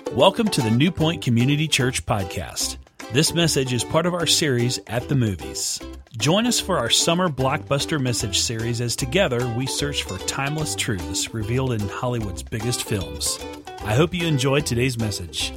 Welcome to the New Point Community Church podcast. This message is part of our series, At the Movies. Join us for our summer blockbuster message series as together we search for timeless truths revealed in Hollywood's biggest films. I hope you enjoyed today's message.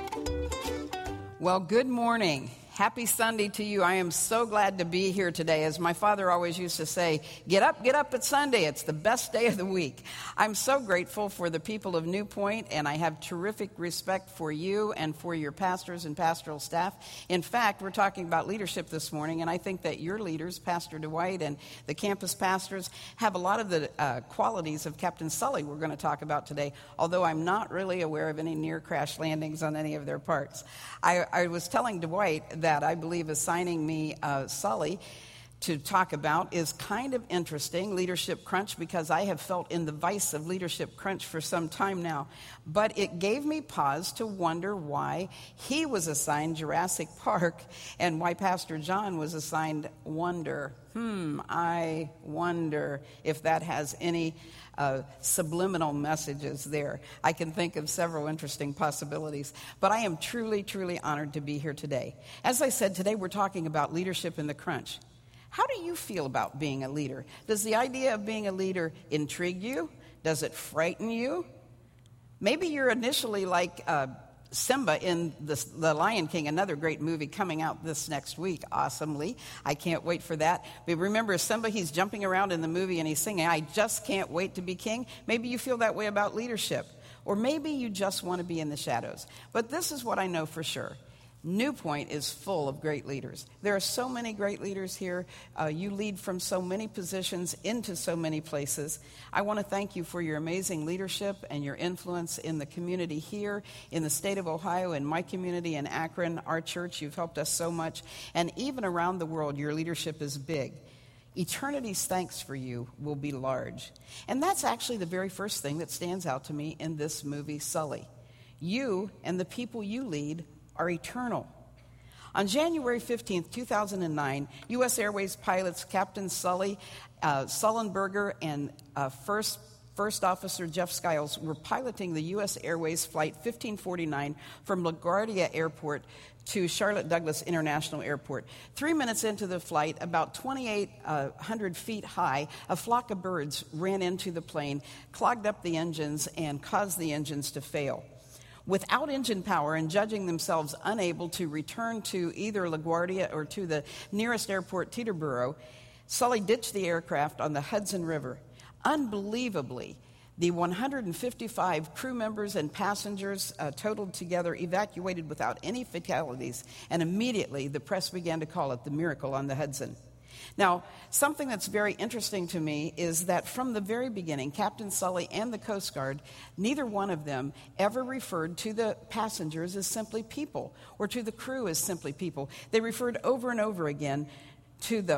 Well, good morning. Happy Sunday to you. I am so glad to be here today. As my father always used to say, get up, it's Sunday. It's the best day of the week. I'm so grateful for the people of New Point, and I have terrific respect for you and for your pastors and pastoral staff. In fact, we're talking about leadership this morning, and I think that your leaders, Pastor Dwight and the campus pastors, have a lot of the qualities of Captain Sully we're going to talk about today, although I'm not really aware of any near crash landings on any of their parts. I was telling Dwight that I believe assigning me Sully to talk about is kind of interesting, leadership crunch, because I have felt in the vice of leadership crunch for some time now. But it gave me pause to wonder why he was assigned Jurassic Park and why Pastor John was assigned Wonder. I wonder if that has any subliminal messages there. I can think of several interesting possibilities. But I am truly, truly honored to be here today. As I said, today we're talking about leadership in the crunch. How do you feel about being a leader? Does the idea of being a leader intrigue you? Does it frighten you? Maybe you're initially like Simba in The Lion King, another great movie coming out this next week, awesomely. I can't wait for that. But remember Simba, he's jumping around in the movie and he's singing, I just can't wait to be king. Maybe you feel that way about leadership. Or maybe you just want to be in the shadows. But this is what I know for sure. New Point is full of great leaders. There are so many great leaders here. You lead from so many positions into so many places. I want to thank you for your amazing leadership and your influence in the community here, in the state of Ohio, in my community in Akron, our church. You've helped us so much. And even around the world, your leadership is big. Eternity's thanks for you will be large. And that's actually the very first thing that stands out to me in this movie, Sully. You and the people you lead are eternal. On January 15th, 2009, U.S. Airways pilots Captain Sully Sullenberger and First Officer Jeff Skiles were piloting the U.S. Airways Flight 1549 from LaGuardia Airport to Charlotte Douglas International Airport. 3 minutes into the flight, about 2,800 feet high, a flock of birds ran into the plane, clogged up the engines, and caused the engines to fail. Without engine power and judging themselves unable to return to either LaGuardia or to the nearest airport, Teterboro, Sully ditched the aircraft on the Hudson River. Unbelievably, the 155 crew members and passengers totaled together evacuated without any fatalities, and immediately the press began to call it the miracle on the Hudson. Now, something that's very interesting to me is that from the very beginning, Captain Sully and the Coast Guard, neither one of them ever referred to the passengers as simply people or to the crew as simply people. They referred over and over again to the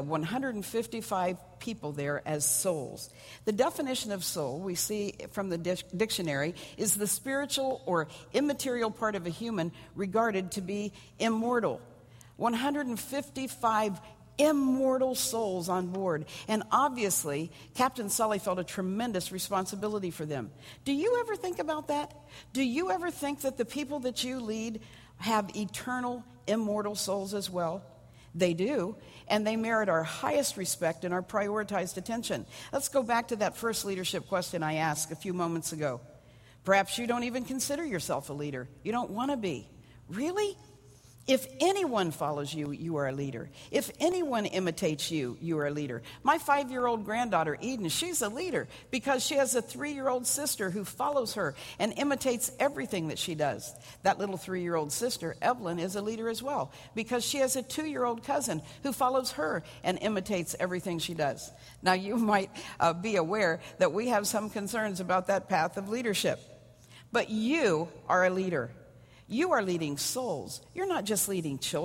155 people there as souls. The definition of soul we see from the dictionary is the spiritual or immaterial part of a human regarded to be immortal. 155 immortal souls on board. And obviously, Captain Sully felt a tremendous responsibility for them. Do you ever think about that? Do you ever think that the people that you lead have eternal, immortal souls as well? They do, and they merit our highest respect and our prioritized attention. Let's go back to that first leadership question I asked a few moments ago. Perhaps you don't even consider yourself a leader. You don't want to be. Really? If anyone follows you, you are a leader. If anyone imitates you, you are a leader. My 5-year-old granddaughter, Eden, she's a leader because she has a 3-year-old sister who follows her and imitates everything that she does. That little 3-year-old sister, Evelyn, is a leader as well because she has a 2-year-old cousin who follows her and imitates everything she does. Now, you might be aware that we have some concerns about that path of leadership. But you are a leader. You are leading souls. You're not just leading children,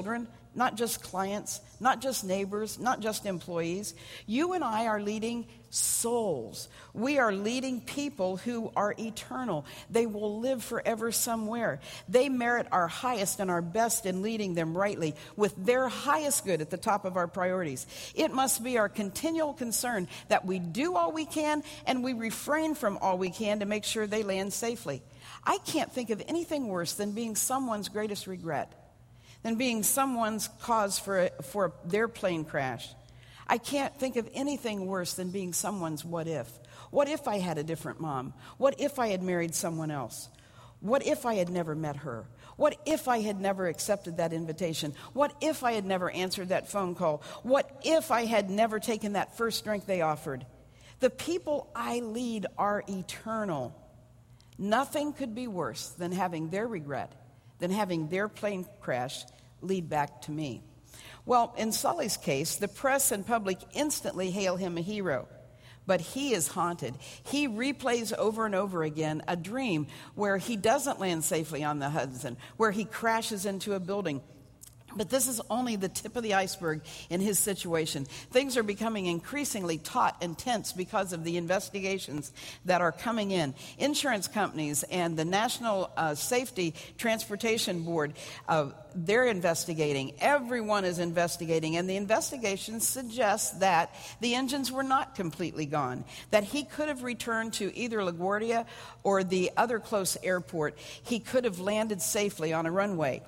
not just clients, not just neighbors, not just employees. You and I are leading souls. We are leading people who are eternal. They will live forever somewhere. They merit our highest and our best in leading them rightly, with their highest good at the top of our priorities. It must be our continual concern that we do all we can and we refrain from all we can to make sure they land safely. I can't think of anything worse than being someone's greatest regret, than being someone's cause for their plane crash. I can't think of anything worse than being someone's what if. What if I had a different mom? What if I had married someone else? What if I had never met her? What if I had never accepted that invitation? What if I had never answered that phone call? What if I had never taken that first drink they offered? The people I lead are eternal. Nothing could be worse than having their regret, than having their plane crash lead back to me. Well, in Sully's case, the press and public instantly hail him a hero. But he is haunted. He replays over and over again a dream where he doesn't land safely on the Hudson, where he crashes into a building. But this is only the tip of the iceberg in his situation. Things are becoming increasingly taut and tense because of the investigations that are coming in. Insurance companies and the National Safety Transportation Board, they're investigating. Everyone is investigating. And the investigation suggests that the engines were not completely gone, that he could have returned to either LaGuardia or the other close airport. He could have landed safely on a runway.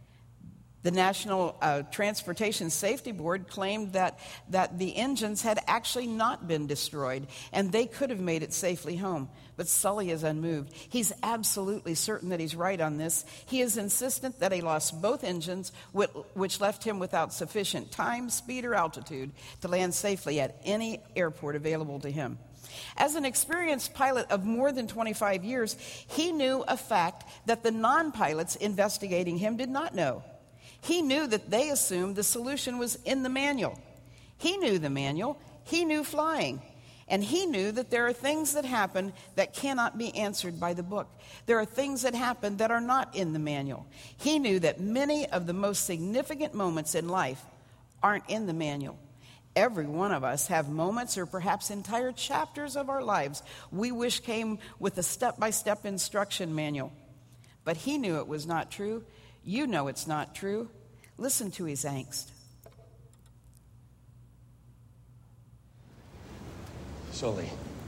The National Transportation Safety Board claimed that the engines had actually not been destroyed, and they could have made it safely home. But Sully is unmoved. He's absolutely certain that he's right on this. He is insistent that he lost both engines, which left him without sufficient time, speed, or altitude to land safely at any airport available to him. As an experienced pilot of more than 25 years, he knew a fact that the non-pilots investigating him did not know. He knew that they assumed the solution was in the manual. He knew the manual. He knew flying. And he knew that there are things that happen that cannot be answered by the book. There are things that happen that are not in the manual. He knew that many of the most significant moments in life aren't in the manual. Every one of us have moments or perhaps entire chapters of our lives we wish came with a step-by-step instruction manual. But he knew it was not true. You know it's not true. Listen to his angst. Sully,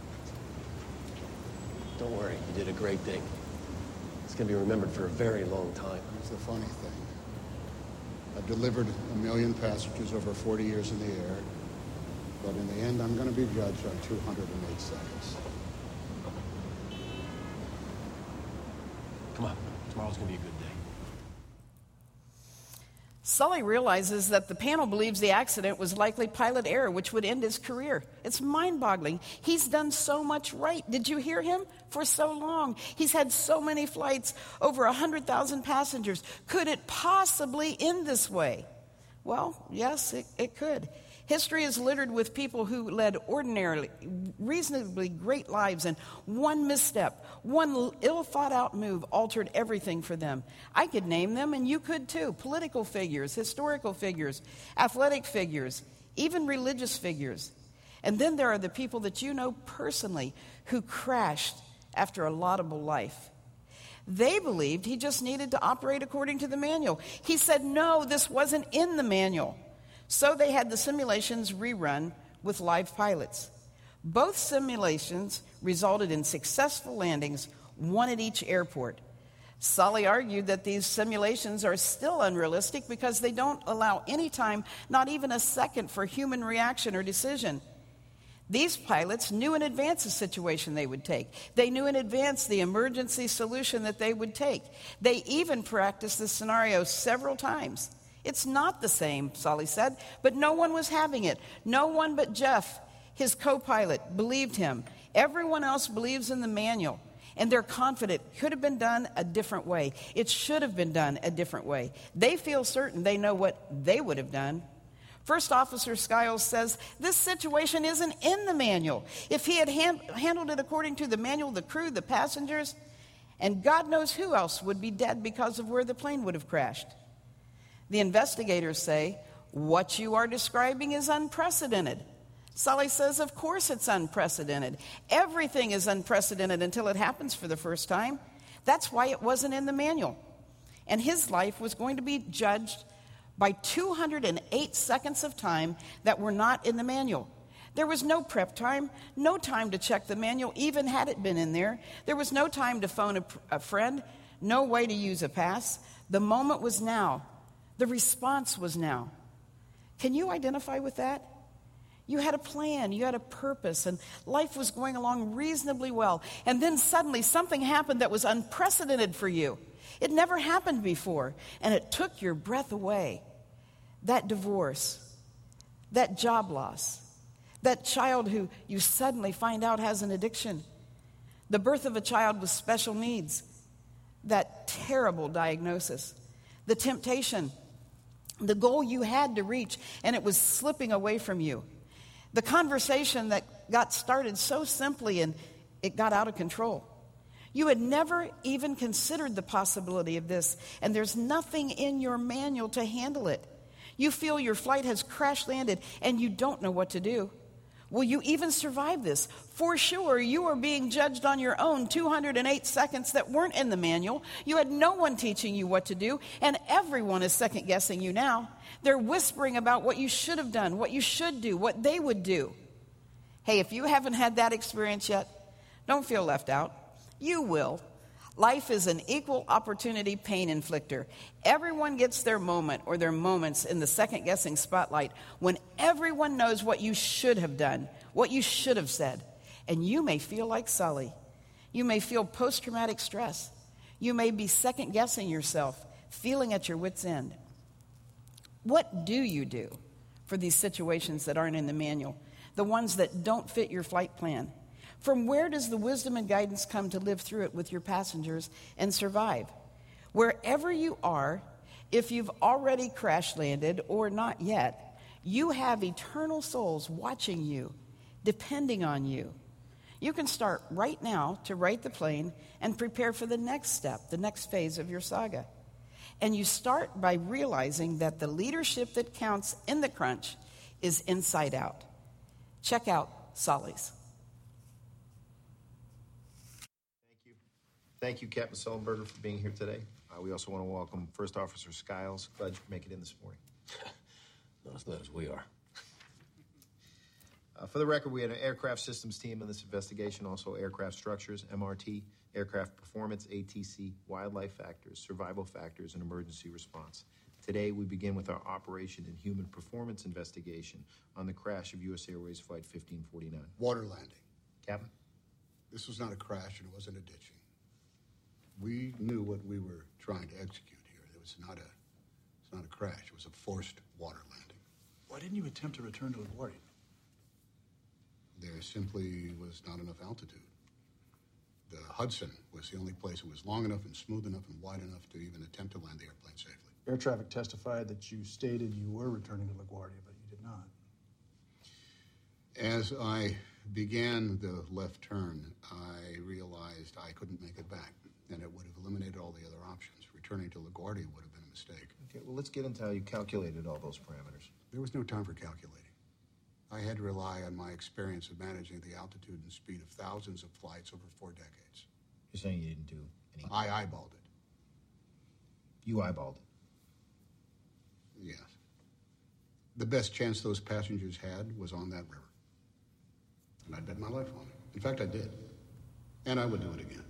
don't worry. You did a great thing. It's going to be remembered for a very long time. Here's the funny thing. I've delivered 1 million passengers over 40 years in the air, but in the end, I'm going to be judged on 208 seconds. Come on. Tomorrow's going to be a good day. Sully realizes that the panel believes the accident was likely pilot error, which would end his career. It's mind-boggling. He's done so much right. Did you hear him? For so long. He's had so many flights, over 100,000 passengers. Could it possibly end this way? Well, yes, it could. History is littered with people who led ordinarily, reasonably great lives, and one misstep, one ill-thought-out move altered everything for them. I could name them, and you could too. Political figures, historical figures, athletic figures, even religious figures. And then there are the people that you know personally who crashed after a laudable life. They believed he just needed to operate according to the manual. He said, no, this wasn't in the manual. So they had the simulations rerun with live pilots. Both simulations resulted in successful landings, one at each airport. Sully argued that these simulations are still unrealistic because they don't allow any time, not even a second, for human reaction or decision. These pilots knew in advance the situation they would take. They knew in advance the emergency solution that they would take. They even practiced the scenario several times. It's not the same, Sully said, but no one was having it. No one but Jeff, his co-pilot, believed him. Everyone else believes in the manual, and they're confident it could have been done a different way. It should have been done a different way. They feel certain they know what they would have done. First Officer Skiles says, this situation isn't in the manual. If he had handled it according to the manual, the crew, the passengers, and God knows who else would be dead because of where the plane would have crashed. The investigators say, what you are describing is unprecedented. Sully says, of course it's unprecedented. Everything is unprecedented until it happens for the first time. That's why it wasn't in the manual. And his life was going to be judged by 208 seconds of time that were not in the manual. There was no prep time, no time to check the manual, even had it been in there. There was no time to phone a friend, no way to use a pass. The moment was now. The response was now. Can you identify with that? You had a plan, you had a purpose, and life was going along reasonably well. And then suddenly something happened that was unprecedented for you. It never happened before, and it took your breath away. That divorce, that job loss, that child who you suddenly find out has an addiction, the birth of a child with special needs, that terrible diagnosis, the temptation, the goal you had to reach, and it was slipping away from you. The conversation that got started so simply and it got out of control. You had never even considered the possibility of this, and there's nothing in your manual to handle it. You feel your flight has crash landed and you don't know what to do. Will you even survive this? For sure, you are being judged on your own 208 seconds that weren't in the manual. You had no one teaching you what to do, and everyone is second-guessing you now. They're whispering about what you should have done, what you should do, what they would do. Hey, if you haven't had that experience yet, don't feel left out. You will. Life is an equal opportunity pain inflictor. Everyone gets their moment or their moments in the second-guessing spotlight when everyone knows what you should have done, what you should have said. And you may feel like Sully. You may feel post-traumatic stress. You may be second-guessing yourself, feeling at your wit's end. What do you do for these situations that aren't in the manual, the ones that don't fit your flight plan? From where does the wisdom and guidance come to live through it with your passengers and survive? Wherever you are, if you've already crash landed or not yet, you have eternal souls watching you, depending on you. You can start right now to right the plane and prepare for the next step, the next phase of your saga. And you start by realizing that the leadership that counts in the crunch is inside out. Check out Sully's. Thank you, Captain Sullenberger, for being here today. We also want to welcome First Officer Skiles. Glad you could make it in this morning. Not as glad as we are. For the record, we had an aircraft systems team in this investigation, also aircraft structures, MRT, aircraft performance, ATC, wildlife factors, survival factors, and emergency response. Today, we begin with our operation and human performance investigation on the crash of U.S. Airways Flight 1549. Water landing. Captain? This was not a crash and it wasn't a ditching. We knew what we were trying to execute here. It's not a crash. It was a forced water landing. Why didn't you attempt to return to LaGuardia? There simply was not enough altitude. The Hudson was the only place that was long enough and smooth enough and wide enough to even attempt to land the airplane safely. Air traffic testified that you stated you were returning to LaGuardia, but you did not. As I began the left turn, I realized I couldn't make it back, and it would have eliminated all the other options. Returning to LaGuardia would have been a mistake. Okay, well, let's get into how you calculated all those parameters. There was no time for calculating. I had to rely on my experience of managing the altitude and speed of thousands of flights over 4 decades. You're saying you didn't do any... I eyeballed it. You eyeballed it? Yes. The best chance those passengers had was on that river. And I'd bet my life on it. In fact, I did. And I would do it again.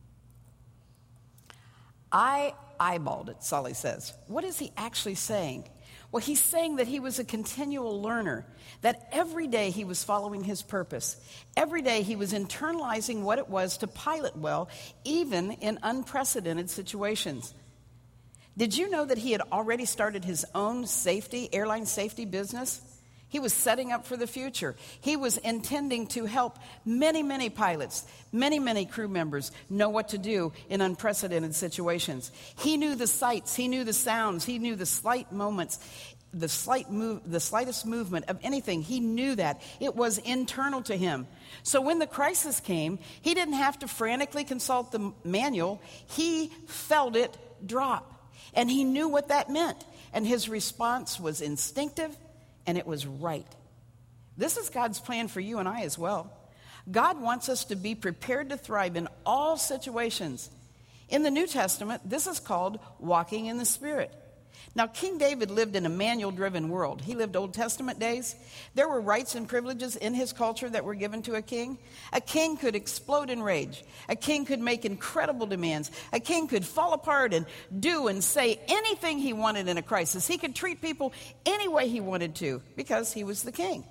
I eyeballed it, Sully says. What is he actually saying? Well, he's saying that he was a continual learner, that every day he was following his purpose. Every day he was internalizing what it was to pilot well, even in unprecedented situations. Did you know that he had already started his own airline safety business? He was setting up for the future. He was intending to help many, many pilots, many, many crew members know what to do in unprecedented situations. He knew the sights, he knew the sounds, he knew the slight moments, the slightest movement of anything. He knew that. It was internal to him. So when the crisis came, he didn't have to frantically consult the manual. He felt it drop, and he knew what that meant. and his response was instinctive, and it was right. This is God's plan for you and I as well. God wants us to be prepared to thrive in all situations. In the New Testament, this is called walking in the Spirit. Now, King David lived in a manual-driven world. He lived Old Testament days. There were rights and privileges in his culture that were given to a king. A king could explode in rage. A king could make incredible demands. A king could fall apart and do and say anything he wanted in a crisis. He could treat people any way he wanted to because he was the king.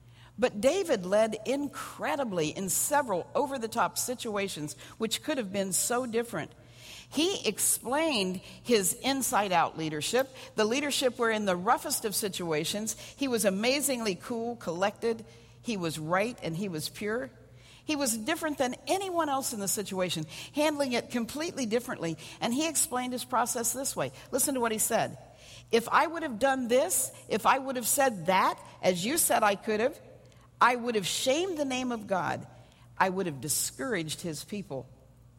But David led incredibly in several over-the-top situations which could have been so different. He explained his inside-out leadership, the leadership where in the roughest of situations, he was amazingly cool, collected, he was right, and he was pure. He was different than anyone else in the situation, handling it completely differently. And he explained his process this way. Listen to what he said. If I would have done this, if I would have said that, as you said I could have, I would have shamed the name of God. I would have discouraged his people.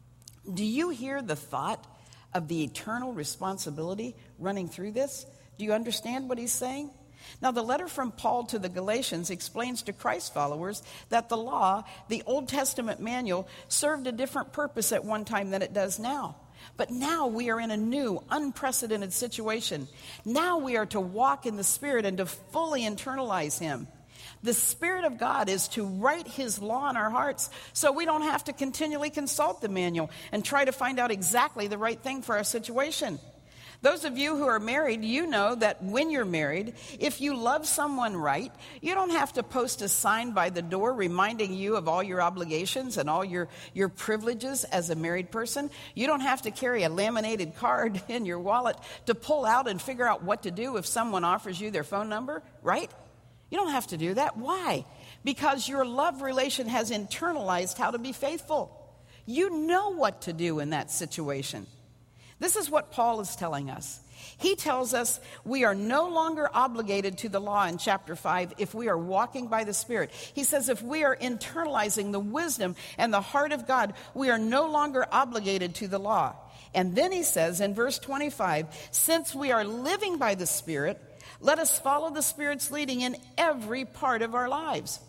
Do you hear the thought of the eternal responsibility running through this? Do you understand what he's saying? Now, the letter from Paul to the Galatians explains to Christ followers that the law, the Old Testament manual, served a different purpose at one time than it does now. But now we are in a new, unprecedented situation. Now we are to walk in the Spirit and to fully internalize him. The Spirit of God is to write his law in our hearts so we don't have to continually consult the manual and try to find out exactly the right thing for our situation. Those of you who are married, you know that when you're married, if you love someone right, you don't have to post a sign by the door reminding you of all your obligations and all your privileges as a married person. You don't have to carry a laminated card in your wallet to pull out and figure out what to do if someone offers you their phone number, right? You don't have to do that. Why? Because your love relation has internalized how to be faithful. You know what to do in that situation. This is what Paul is telling us. He tells us we are no longer obligated to the law in chapter 5 if we are walking by the Spirit. He says if we are internalizing the wisdom and the heart of God, we are no longer obligated to the law. And then he says in verse 25, since we are living by the Spirit, let us follow the Spirit's leading in every part of our lives.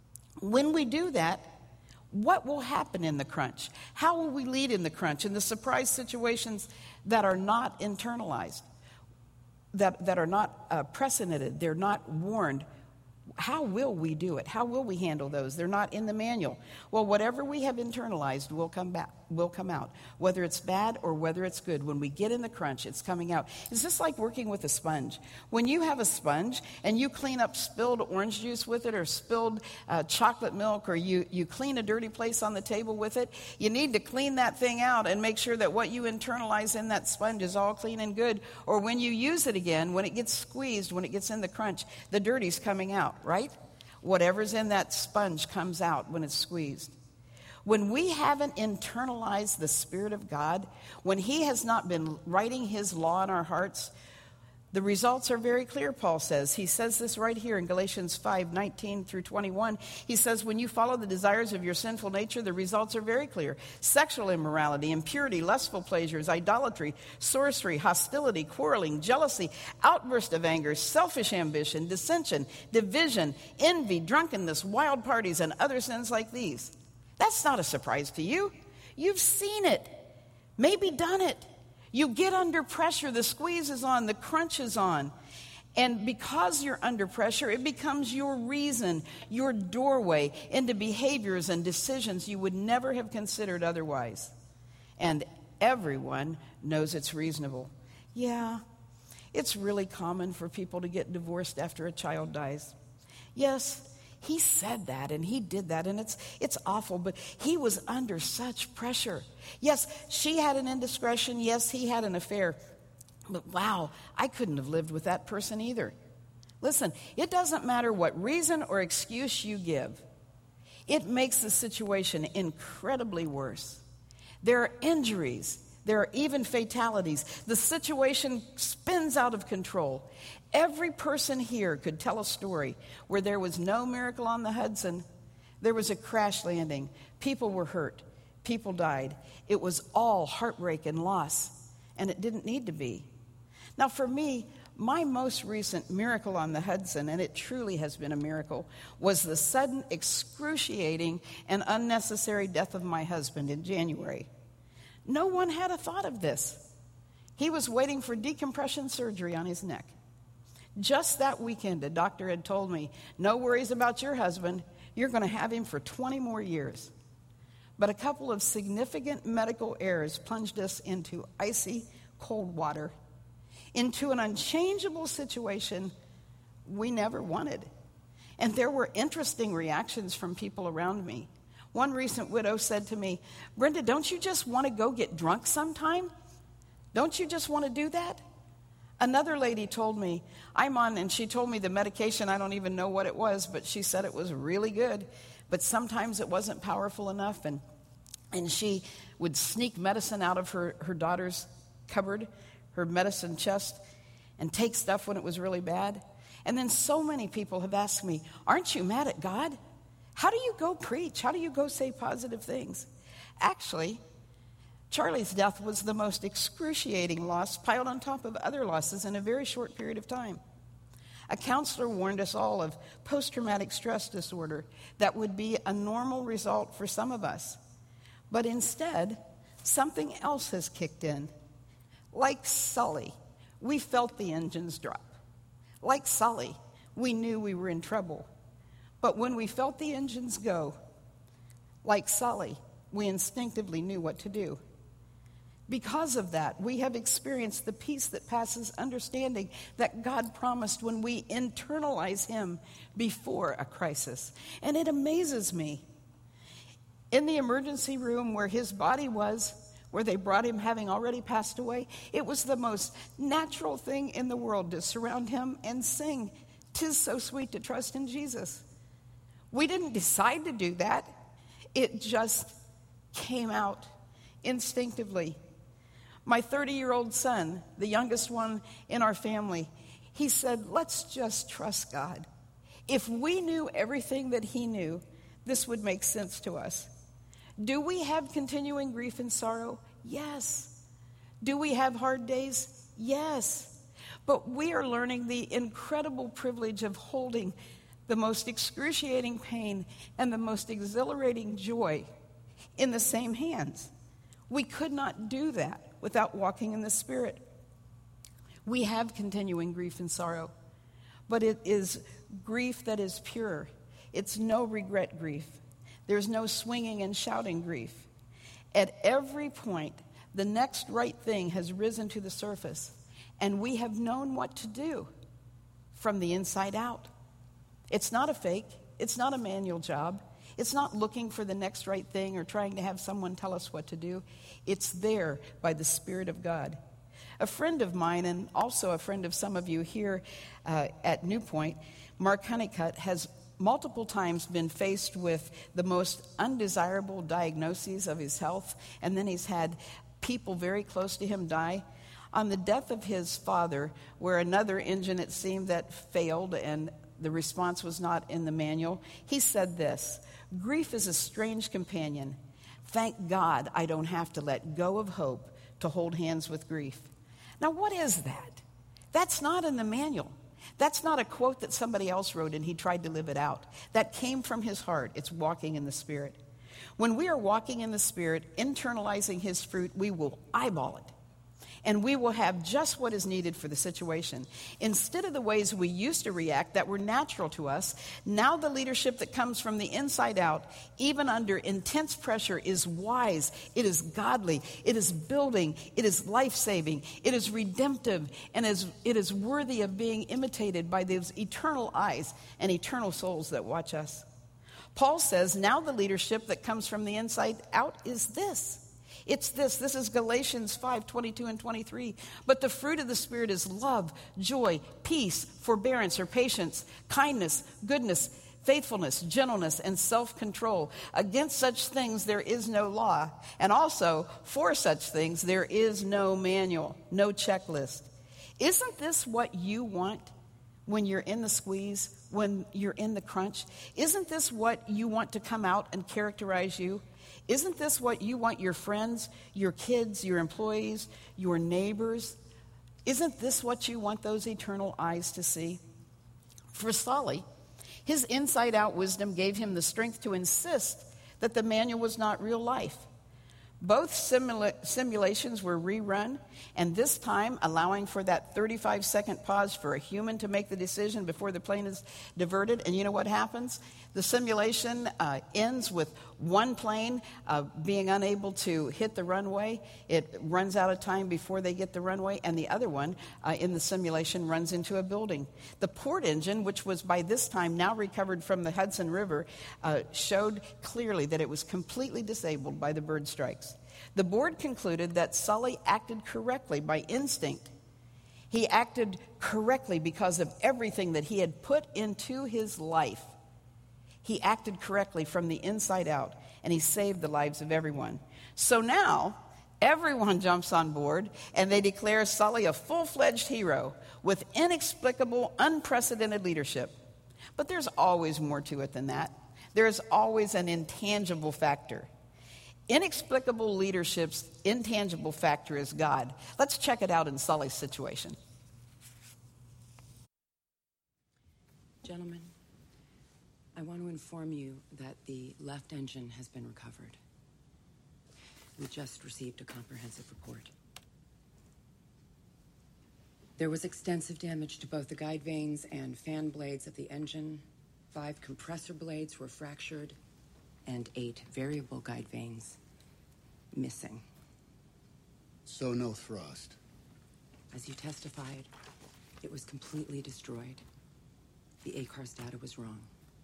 When we do that, what will happen in the crunch? How will we lead in the crunch, in the surprise situations that are not internalized, that are not precedented, they're not warned? How will we do it? How will we handle those? They're not in the manual. Well, whatever we have internalized will come out, whether it's bad or whether it's good. When we get in the crunch, it's coming out. It's just like working with a sponge. When you have a sponge and you clean up spilled orange juice with it or spilled chocolate milk or you clean a dirty place on the table with it, you need to clean that thing out and make sure that what you internalize in that sponge is all clean and good. Or when you use it again, when it gets squeezed, when it gets in the crunch, the dirty's coming out, right? Whatever's in that sponge comes out when it's squeezed. When we haven't internalized the Spirit of God, when he has not been writing his law in our hearts, the results are very clear, Paul says. He says this right here in Galatians 5:19 through 21. He says, when you follow the desires of your sinful nature, the results are very clear. Sexual immorality, impurity, lustful pleasures, idolatry, sorcery, hostility, quarreling, jealousy, outburst of anger, selfish ambition, dissension, division, envy, drunkenness, wild parties, and other sins like these. That's not a surprise to you. You've seen it, maybe done it. You get under pressure, the squeeze is on, the crunch is on. And because you're under pressure, it becomes your reason, your doorway into behaviors and decisions you would never have considered otherwise. And everyone knows it's reasonable. Yeah, it's really common for people to get divorced after a child dies. Yes, he said that and he did that, and it's awful, but he was under such pressure. Yes, she had an indiscretion. Yes, he had an affair. But wow, I couldn't have lived with that person either. Listen, it doesn't matter what reason or excuse you give. It makes the situation incredibly worse. There are injuries. There are even fatalities. The situation spins out of control. Every person here could tell a story where there was no miracle on the Hudson. There was a crash landing. People were hurt. People died. It was all heartbreak and loss, and it didn't need to be. Now, for me, My most recent miracle on the Hudson, and it truly has been a miracle, was the sudden, excruciating, and unnecessary death of my husband in January. No one had a thought of this. He was waiting for decompression surgery on his neck. Just that weekend, a doctor had told me, no worries about your husband. You're going to have him for 20 more years. But a couple of significant medical errors plunged us into icy cold water, into an unchangeable situation we never wanted. And there were interesting reactions from people around me. One recent widow said to me, Brenda, don't you just want to go get drunk sometime? Don't you just want to do that? Another lady told me, and she told me the medication, I don't even know what it was, but she said it was really good, but sometimes it wasn't powerful enough, and she would sneak medicine out of her daughter's cupboard, her medicine chest, and take stuff when it was really bad. And then so many people have asked me, aren't you mad at God? How do you go preach? How do you go say positive things? Actually, Charlie's death was the most excruciating loss piled on top of other losses in a very short period of time. A counselor warned us all of post-traumatic stress disorder that would be a normal result for some of us. But instead, something else has kicked in. Like Sully, we felt the engines drop. Like Sully, we knew we were in trouble. But when we felt the engines go, like Sully, we instinctively knew what to do. Because of that, we have experienced the peace that passes understanding that God promised when we internalize Him before a crisis. And it amazes me. In the emergency room where his body was, where they brought him having already passed away, it was the most natural thing in the world to surround him and sing, "'Tis so sweet to trust in Jesus." We didn't decide to do that. It just came out instinctively. My 30-year-old son, the youngest one in our family, he said, let's just trust God. If we knew everything that He knew, this would make sense to us. Do we have continuing grief and sorrow? Yes. Do we have hard days? Yes. But we are learning the incredible privilege of holding the most excruciating pain and the most exhilarating joy in the same hands. We could not do that without walking in the Spirit. We have continuing grief and sorrow, but it is grief that is pure. It's no regret grief. There's no swinging and shouting grief. At every point, the next right thing has risen to the surface, and we have known what to do from the inside out. It's not a fake. It's not a manual job. It's not looking for the next right thing or trying to have someone tell us what to do. It's there by the Spirit of God. A friend of mine, and also a friend of some of you here at New Point, Mark Honeycutt, has multiple times been faced with the most undesirable diagnoses of his health, and then he's had people very close to him die. On the death of his father, where another engine, it seemed, that failed and the response was not in the manual, he said this: "Grief is a strange companion. Thank God I don't have to let go of hope to hold hands with grief." Now, what is that? That's not in the manual. That's not a quote that somebody else wrote and he tried to live it out. That came from his heart. It's walking in the Spirit. When we are walking in the Spirit, internalizing His fruit, we will eyeball it. And we will have just what is needed for the situation. Instead of the ways we used to react that were natural to us, now the leadership that comes from the inside out, even under intense pressure, is wise, it is godly, it is building, it is life-saving, it is redemptive, and it is worthy of being imitated by those eternal eyes and eternal souls that watch us. Paul says, now the leadership that comes from the inside out is this. It's this. This is Galatians 5:22 and 23. But the fruit of the Spirit is love, joy, peace, forbearance or patience, kindness, goodness, faithfulness, gentleness, and self-control. Against such things there is no law. And also, for such things there is no manual, no checklist. Isn't this what you want when you're in the squeeze, when you're in the crunch? Isn't this what you want to come out and characterize you? Isn't this what you want your friends, your kids, your employees, your neighbors, Isn't this what you want those eternal eyes to see? For Sully, his inside-out wisdom gave him the strength to insist that the manual was not real life. Both simulations were rerun, and this time allowing for that 35-second pause for a human to make the decision before the plane is diverted. And you know what happens? The simulation ends with one plane being unable to hit the runway. It runs out of time before they get the runway, and the other one in the simulation runs into a building. The port engine, which was by this time now recovered from the Hudson River, showed clearly that it was completely disabled by the bird strikes. The board concluded that Sully acted correctly by instinct. He acted correctly because of everything that he had put into his life. He acted correctly from the inside out, and he saved the lives of everyone. So now, everyone jumps on board, and they declare Sully a full-fledged hero with inexplicable, unprecedented leadership. But there's always more to it than that. There is always an intangible factor. Inexplicable leadership's intangible factor is God. Let's check it out in Sully's situation. Gentlemen, I want to inform you that the left engine has been recovered. We just received a comprehensive report. There was extensive damage to both the guide vanes and fan blades of the engine. 5 compressor blades were fractured, and 8 variable guide vanes missing. So no thrust. As you testified, it was completely destroyed. The ACARS data was wrong.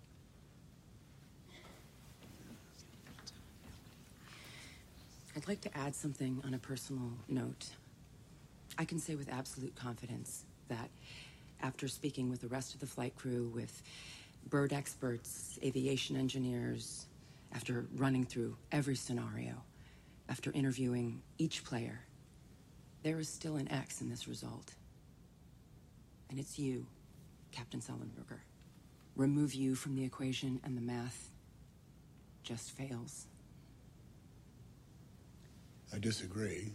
I'd like to add something on a personal note. I can say with absolute confidence that after speaking with the rest of the flight crew, with bird experts, aviation engineers, after running through every scenario, after interviewing each player, there is still an X in this result. And it's you, Captain Sullenberger. Remove you from the equation and the math just fails. I disagree.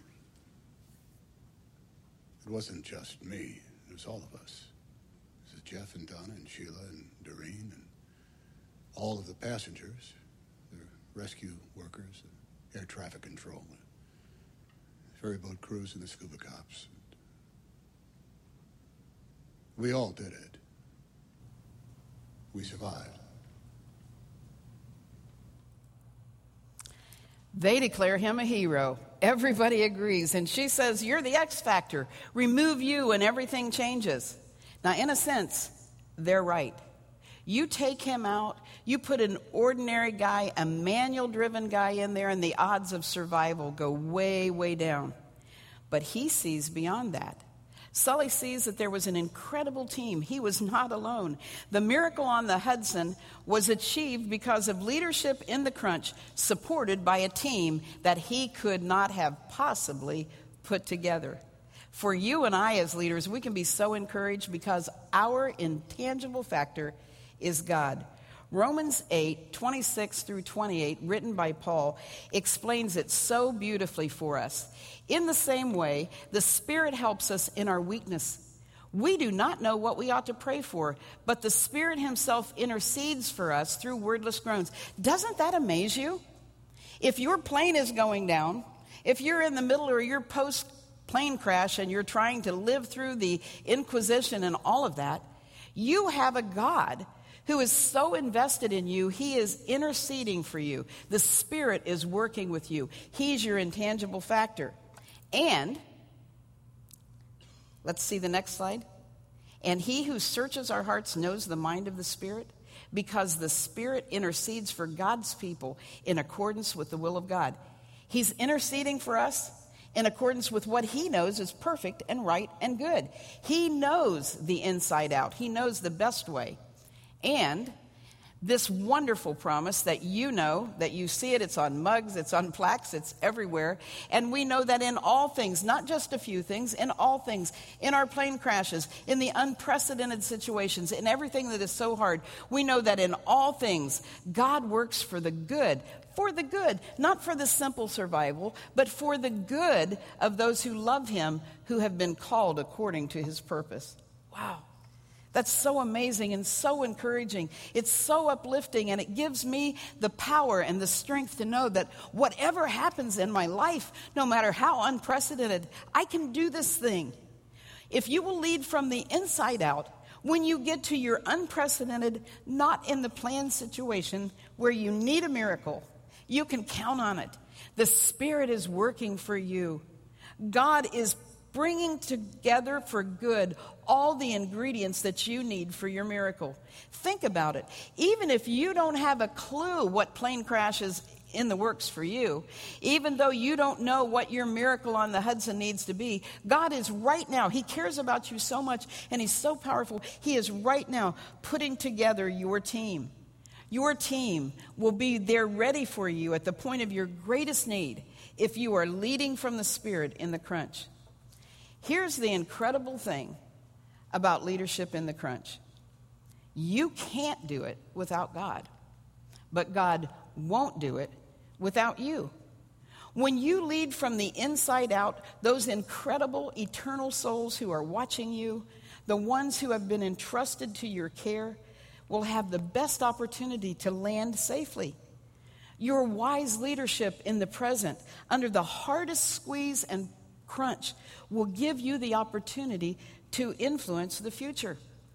It wasn't just me. It was all of us. It was Jeff and Donna and Sheila and Doreen and all of the passengers, the rescue workers, the air traffic control, the ferry boat crews, and the scuba cops. We all did it. We survived. They declare him a hero. Everybody agrees. And she says, you're the X factor. Remove you and everything changes. Now, in a sense, they're right. You take him out, you put an ordinary guy, a manual-driven guy in there, and the odds of survival go way, way down. But he sees beyond that. Sully sees that there was an incredible team. He was not alone. The miracle on the Hudson was achieved because of leadership in the crunch, supported by a team that he could not have possibly put together. For you and I as leaders, we can be so encouraged because our intangible factor is God. Romans 8:26 through 28, written by Paul, explains it so beautifully for us. In the same way, the Spirit helps us in our weakness. We do not know what we ought to pray for, but the Spirit himself intercedes for us through wordless groans. Doesn't that amaze you? If your plane is going down, if you're in the middle or you're post-plane crash and you're trying to live through the Inquisition and all of that, you have a God who is so invested in you, he is interceding for you. The Spirit is working with you. He's your intangible factor. And, let's see the next slide. And he who searches our hearts knows the mind of the Spirit, because the Spirit intercedes for God's people in accordance with the will of God. He's interceding for us in accordance with what he knows is perfect and right and good. He knows the inside out. He knows the best way. And this wonderful promise that you know, that you see it, it's on mugs, it's on plaques, it's everywhere. And we know that in all things, not just a few things, in all things, in our plane crashes, in the unprecedented situations, in everything that is so hard, we know that in all things, God works for the good, for the good, not for the simple survival, but for the good of those who love him, who have been called according to his purpose. Wow. That's so amazing and so encouraging. It's so uplifting, and it gives me the power and the strength to know that whatever happens in my life, no matter how unprecedented, I can do this thing. If you will lead from the inside out, when you get to your unprecedented, not in the planned situation where you need a miracle, you can count on it. The Spirit is working for you. God is bringing together for good all the ingredients that you need for your miracle. Think about it. Even if you don't have a clue what plane crash is in the works for you, even though you don't know what your miracle on the Hudson needs to be, God is right now. He cares about you so much, and he's so powerful. He is right now putting together your team. Your team will be there ready for you at the point of your greatest need if you are leading from the Spirit in the crunch. Here's the incredible thing about leadership in the crunch. You can't do it without God, but God won't do it without you. When you lead from the inside out, those incredible eternal souls who are watching you, the ones who have been entrusted to your care, will have the best opportunity to land safely. Your wise leadership in the present, under the hardest squeeze and crunch, will give you the opportunity to influence the future.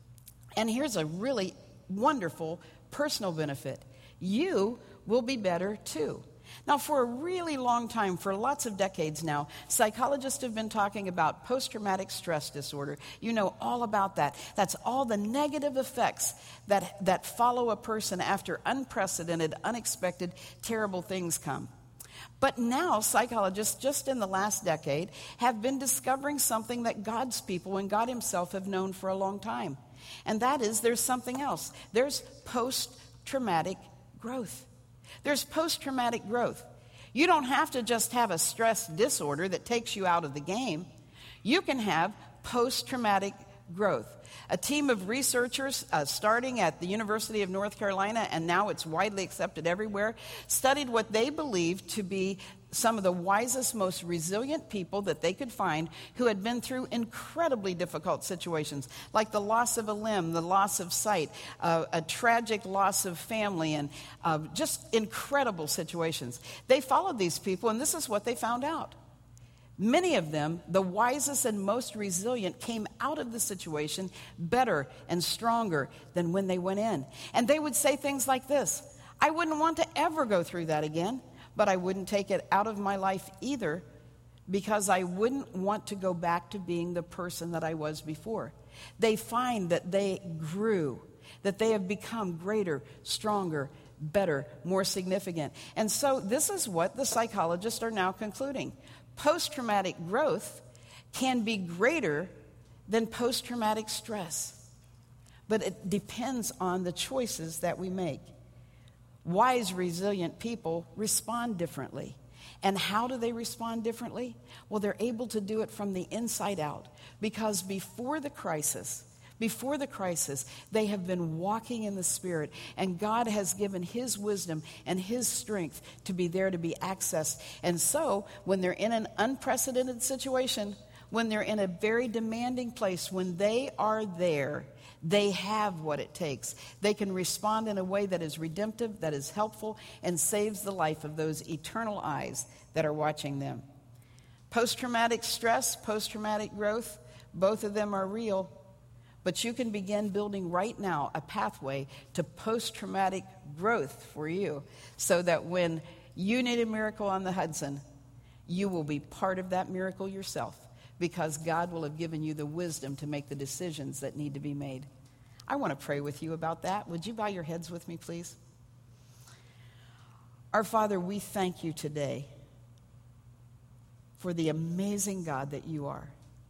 And here's a really wonderful personal benefit. You will be better too. Now, for a really long time, for lots of decades now, psychologists have been talking about post-traumatic stress disorder. You know all about that. That's all the negative effects that follow a person after unprecedented, unexpected, terrible things come. But now psychologists, just in the last decade, have been discovering something that God's people and God himself have known for a long time. And that is, there's something else. There's post-traumatic growth. There's post-traumatic growth. You don't have to just have a stress disorder that takes you out of the game. You can have post-traumatic growth. A team of researchers starting at the University of North Carolina, and now it's widely accepted everywhere, studied what they believed to be some of the wisest, most resilient people that they could find who had been through incredibly difficult situations, like the loss of a limb, the loss of sight, a tragic loss of family, and just incredible situations. They followed these people, and this is what they found out. Many of them, the wisest and most resilient, came out of the situation better and stronger than when they went in. And they would say things like this: I wouldn't want to ever go through that again, but I wouldn't take it out of my life either, because I wouldn't want to go back to being the person that I was before. They find that they grew, that they have become greater, stronger, better, more significant. And so this is what the psychologists are now concluding. Post-traumatic growth can be greater than post-traumatic stress, but it depends on the choices that we make. Wise, resilient people respond differently. And how do they respond differently? Well, they're able to do it from the inside out, because before the crisis, they have been walking in the Spirit, and God has given his wisdom and his strength to be there to be accessed. And so when they're in an unprecedented situation, when they're in a very demanding place, when they are there, they have what it takes. They can respond in a way that is redemptive, that is helpful, and saves the life of those eternal eyes that are watching them. Post-traumatic stress, post-traumatic growth, both of them are real. But you can begin building right now a pathway to post-traumatic growth for you, so that when you need a miracle on the Hudson, you will be part of that miracle yourself, because God will have given you the wisdom to make the decisions that need to be made. I want to pray with you about that. Would you bow your heads with me, please? Our Father, we thank you today for the amazing God that you are.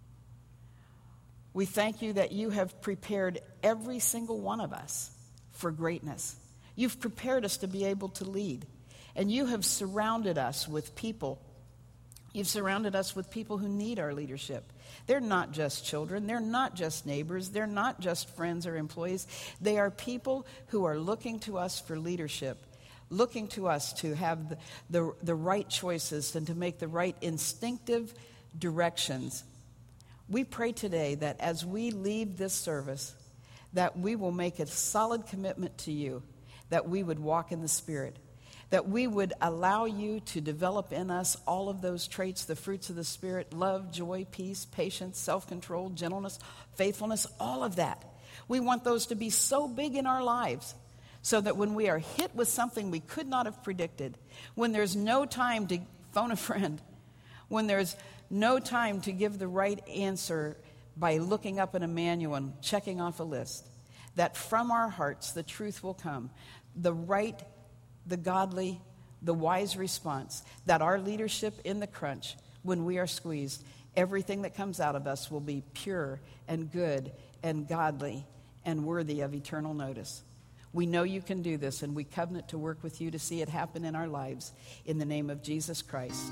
We thank you that you have prepared every single one of us for greatness. You've prepared us to be able to lead. And you have surrounded us with people. You've surrounded us with people who need our leadership. They're not just children. They're not just neighbors. They're not just friends or employees. They are people who are looking to us for leadership looking to us to have the right choices and to make the right instinctive directions. We pray today that as we leave this service, that we will make a solid commitment to you, that we would walk in the Spirit, that we would allow you to develop in us all of those traits, the fruits of the Spirit, love, joy, peace, patience, self-control, gentleness, faithfulness, all of that. We want those to be so big in our lives so that when we are hit with something we could not have predicted, when there's no time to phone a friend, when there's no time to give the right answer by looking up in a manual and checking off a list, that from our hearts the truth will come, the right, the godly, the wise response, that our leadership in the crunch, when we are squeezed, everything that comes out of us will be pure and good and godly and worthy of eternal notice. We know you can do this, and we covenant to work with you to see it happen in our lives. In the name of Jesus Christ,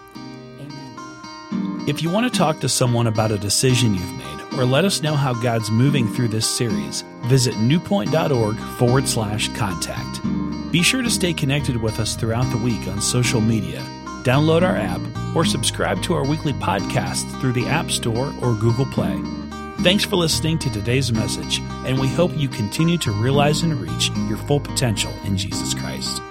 amen. If you want to talk to someone about a decision you've made, or let us know how God's moving through this series, visit newpoint.org/contact. Be sure to stay connected with us throughout the week on social media. Download our app or subscribe to our weekly podcast through the App Store or Google Play. Thanks for listening to today's message, and we hope you continue to realize and reach your full potential in Jesus Christ.